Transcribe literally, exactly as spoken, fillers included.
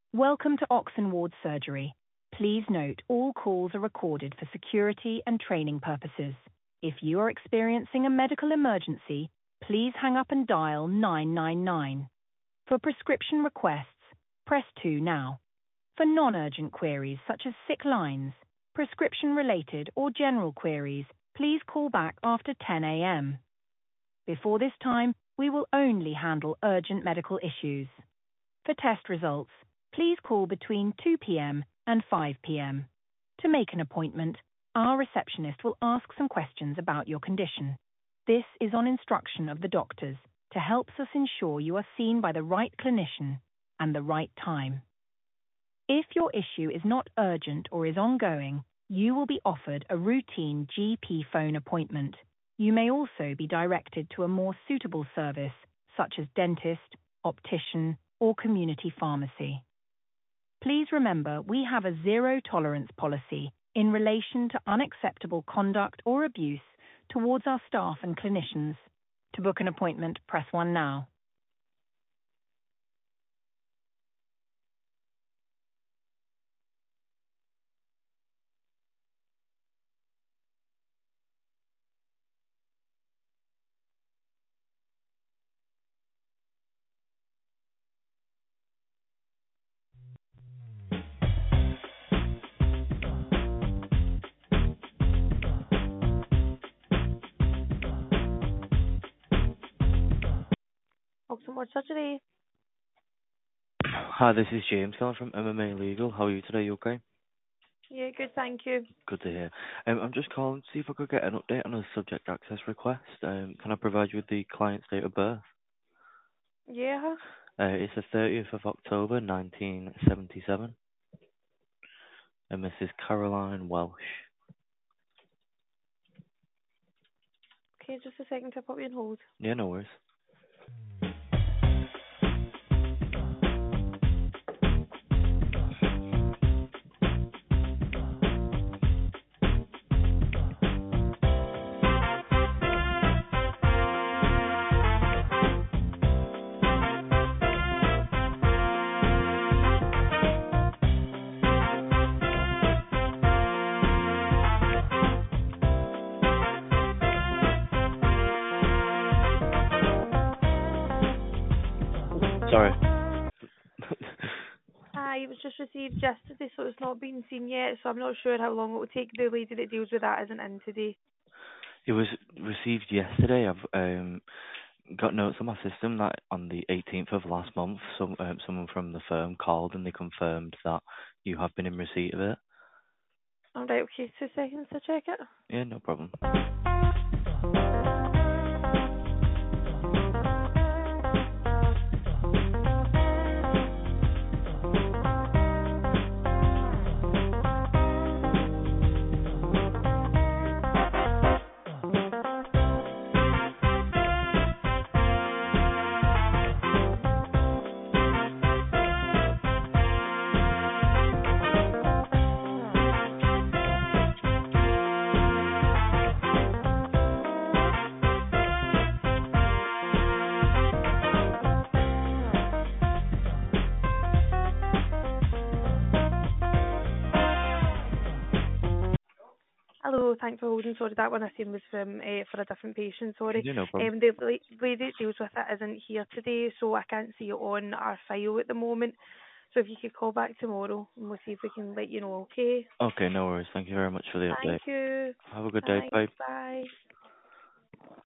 Welcome to Oxen Ward Surgery. Please note all calls are recorded for security and training purposes. If you are experiencing a medical emergency, please hang up and dial nine nine nine. For prescription requests, press two now. For non-urgent queries such as sick lines, prescription-related or general queries, please call back after ten a m. Before this time, we will only handle urgent medical issues. For test results, please call between two p m and five p m. To make an appointment, our receptionist will ask some questions about your condition. This is on instruction of the doctors to help us ensure you are seen by the right clinician and the right time. If your issue is not urgent or is ongoing, you will be offered a routine G P phone appointment. You may also be directed to a more suitable service, such as dentist, optician, or community pharmacy. Please remember, we have a zero-tolerance policy in relation to unacceptable conduct or abuse towards our staff and clinicians. To book an appointment, press one now. Oxen Ward Surgery. Hi, this is James calling from M M A Legal. How are you today? You okay? Yeah, good, thank you. Good to hear. Um, I'm just calling to see if I could get an update on a subject access request. Um, can I provide you with the client's date of birth? Yeah. Uh, it's the thirtieth of October, nineteen seventy-seven. And Missus Caroline Welsh. Okay, just a second to put you on hold. Yeah, no worries. Sorry. Hi, it was just received yesterday, so it's not been seen yet, so I'm not sure how long it will take. The lady that deals with that isn't in today. It was received yesterday. I've um, got notes on my system that on the eighteenth of last month, some um, someone from the firm called and they confirmed that you have been in receipt of it. Alright, okay, two seconds to check it. Yeah, no problem. Hello, thanks for holding. Sorry, that one I seen was from uh, for a different patient. Sorry. Yeah, no problem. Um, the la- lady that deals with it isn't here today, so I can't see it on our file at the moment. So if you could call back tomorrow, and we'll see if we can let you know. Okay. Okay, no worries. Thank you very much for the Thank update. you. Have a good day. Thanks. Bye. Bye.